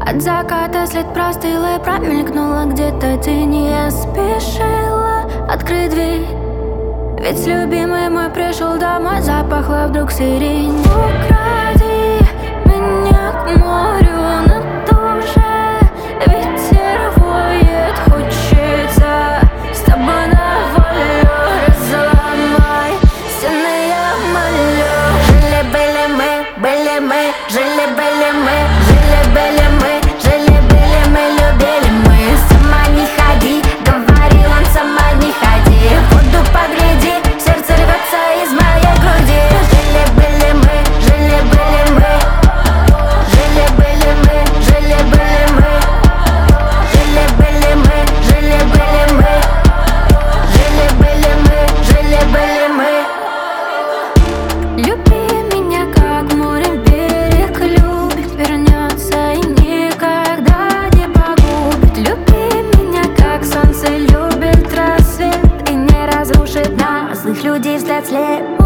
От заката след простыл и промелькнула где-то тень. Я спешила открыть дверь, ведь любимый мой пришел домой. Запахло вдруг сирень. Укради меня к морю, но тоже ветер воет. Хочется с тобой на волю. Разломай стены, я молю. Жили-были мы, были мы, жили-были мы, жили-были мы, жили-были мы, любили мы. Сама не ходи, говорил он, сама не ходи. Воду погляди, сердце рвется из моей груди. Жили-были мы, жили-были мы, жили-были мы, жили-были мы, жили-были мы, жили-были мы, жили-были мы, жили-были мы. Люби меня, как море берег любит, вернется и никогда не погубит. Люби меня, как солнце любит рассвет и не разрушит нас. Злых людей взгляд слеп.